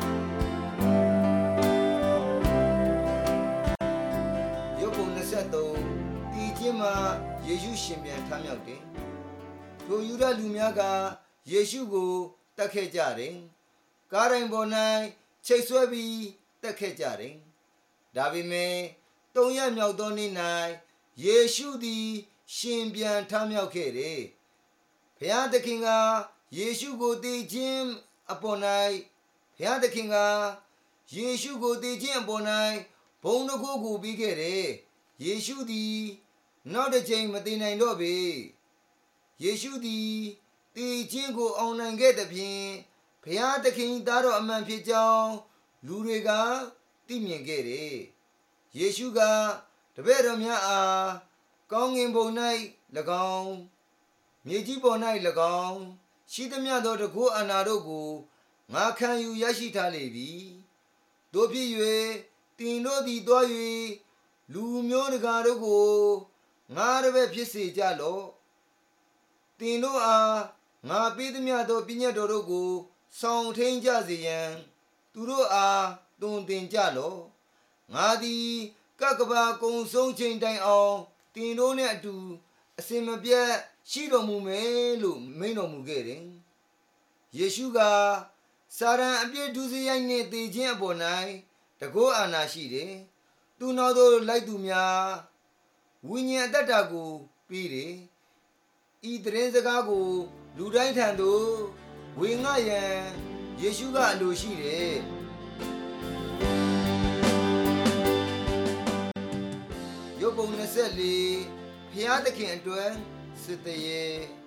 ယုတ်ပုံ23တီချင်းမှာယေရှုရှင်ပြန်ထမြောက်တယ်ထိုယူဒလူများကယေရှုကိုတတ်ခဲ့ကြတယ်ကားတိုင်းပေါ်၌ချိတ်ဆွဲပြီးတတ်ခဲ့ကြတယ်ဒါပေမဲ့3ရက်မြောက်သောနေ့၌ယေရှုသည်ရှင်ပြန်ထမြောက်ခဲ့တယ်ဘုရားသခင်ကယေရှုကိုတည်ခြင်းအပေါ်၌ဘုရားသခင်ကယေရှုကိုတည်ခြင်းအပေါ်၌ဘုန်းတော်ကိုပြီးခဲ့တယ်ယေရှုသည်နောက်တစ်ချိန်မတည်နိုင်တော့ပေယေရှုသည်တည်ခြင်းကိုအောင်နိုင်ခဲ့သဖြင့်ဘုရားသခင်သားတော်အမှန်ဖြစ်ကြောင်းလူတွေကသိမြင်ခဲ့တယ်ယေရှုကတပည့်တော်များအားကောင်းကင်ဘုံ၌၎င်းမြေကြီးပေါ်၌၎င်းရှိသမျှသောတကုအာဏာတို့ကိုငါခံယူရရှိထားလေပြီတို့ဖြစ်၍တင်တို့သည်သွား၍လူမျိုးတကာတို့ကိုငါတပည့်ဖြစ်စေကြလော့တင်တို့အားငါပေးသမျှသောပညတ်တော်တို့ကိုဆောင်ထိန်ကြစေရန်သူတို့အားသွန်သင်ကြလော့ငါသည်ကကဘာကုံဆုံးချိန်တိုင်အောင်တင်တို့နှင့်အတူအစင်မပြတ်ရှိတော်မူမယ်လို့မိန့်တော်မူခဲ့တယ်ယေရှုကစာရန်အပြစ်ဒုစရိုက်နှင့်တည်ခြင်းအပေါ်၌တကောအာဏာရှိတယ်သူနောက်သို့လိုက်သူများဝိညာဉ်အတ္တကိုပေးတယ်ဤသတင်းစကားကိုလူတိုင်းထံသို့ဝေငှရန်ယေရှုကအလိုရှိတယ်ယုတ်ပုံ24ဖျားသခင်အတွက်စစ်တရေ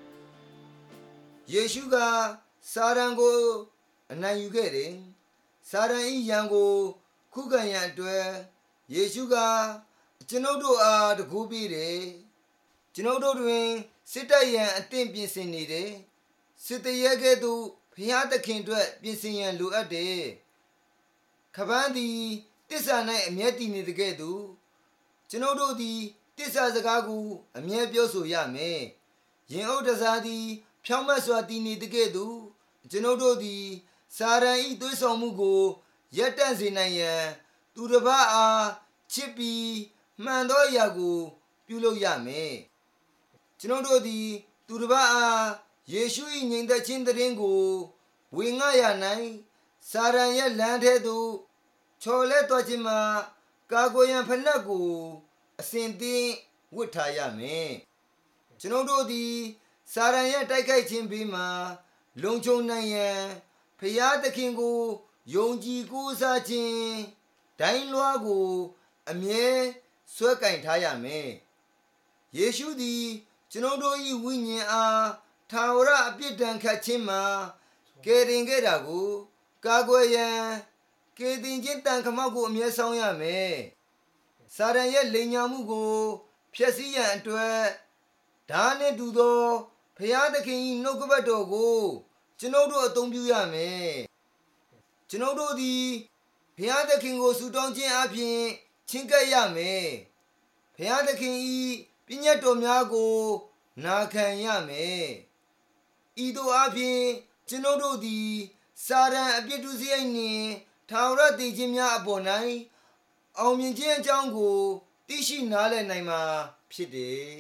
ယေရှုကစာရန်ကိုအနိုင်ယူခဲ့တယ်စာရန်၏ရန်ကိုခုခံရန်အတွက်ယေရှုကကျွန်ုပ်တို့အားတကူပေးတယ်ကျွန်ုပ်တို့တွင်စစ်တိုက်ရန်အသင့်ပြင်ဆင်နေတယ်စစ်တရေကဲ့သို့ဖျားသခင်အတွက်ပြင်ဆင်ရန်လိုအပ်တယ်ခပန်းသည်တစ္ဆာ၌အမျက်တည်နေတကဲ့သို့ကျွန်ုပ်တို့သည်တစ္ဆာစကားကိုအမြဲပြောဆိုရမယ်ရင်အုပ်တစားသည်ဖြောင့်မတ်စွာတည်နေတကဲ့သို့ကျွန်ုပ်တို့သည်စာရန်ဤသွေးဆောင်မှုကိုရပ်တန့်စေနိုင်ရန်သူတစ်ပါးအားချစ်ပြီးမှန်သောအရာကိုပြုလုပ်ရမယ်ကျွန်ုပ်တို့သည်သူတစ်ပါးအားယေရှု၏ငြိမ်သက်ခြင်းသတင်းကိုဝေငှရ၌စာရန်ရဲ့လမ်းထဲသို့ချော်လဲသွားခြင်းမှာကာကွယ်ရန်ဖနက်ကိုအစဉ်သင့်ဝတ်ထားရမယ်ကျွန်ုပ်တို့သည်စာရန်ရဲ့တိုက်ခိုက်ခြင်းဘေးမှာလုံခြုံနိုင်ရန်ဖျားသခင်ကိုယုံကြည်ကိုးစားခြင်းဒိုင်းလွှားကိုအမြဲဆွဲကင်ထားရမယ်ယေရှုသည်ကျွန်ုပ်တို့၏ဝိညာဉ်အားထာဝရအပြစ်ဒဏ်ခတ်ခြင်းမှာကယ်တင်ခဲ့တာကိုကာကွယ်ရန်ကယ်တင်ခြင်းတန်ခမောက်ကိုအမြဲဆောင်ရမယ်စာရန်ရဲ့လိမ်ညာမှုကိုဖျက်ဆီးရန်အတွက်ဓာနှင့်တူသောဖျားသခင်၏နှုတ်ကပတ်တော်ကိုကျွန်ုပ်တို့အသုံးပြုရမယ်ကျွန်ုပ်တို့သည်ဘုရားသခင်ကိုဆုတောင်းခြင်းအပြင်ချဉ်ကပ်ရမယ်ဘုရားသခင်၏ပညတ်တော်များကိုနာခံရမယ်ဤသို့အပြင်ကျွန်ုပ်တို့သည်စာရန်အပြစ်ဒုစရိုက်နှင့်ထာဝရတည်ခြင်းများအပေါ်၌အောင်မြင်ခြင်းအကြောင်းကိုသိရှိနားလည်နိုင်မှာဖြစ်တယ်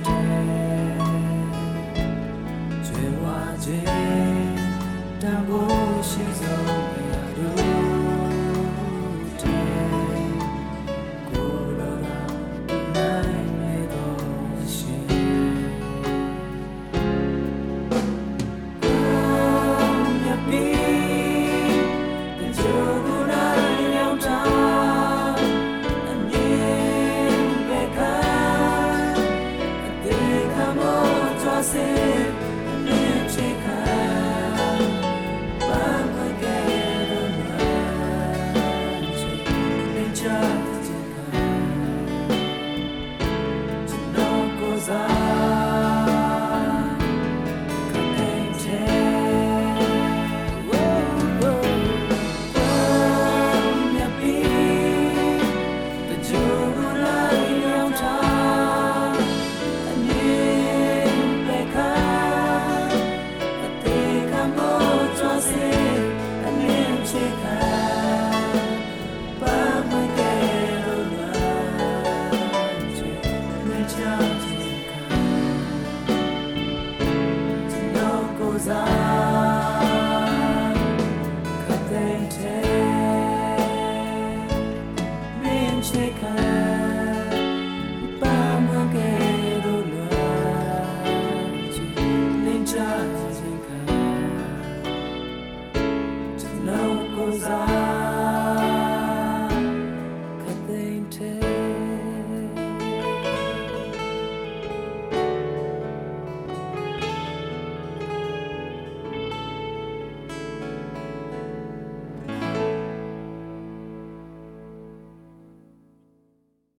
Tango ช่วยกัน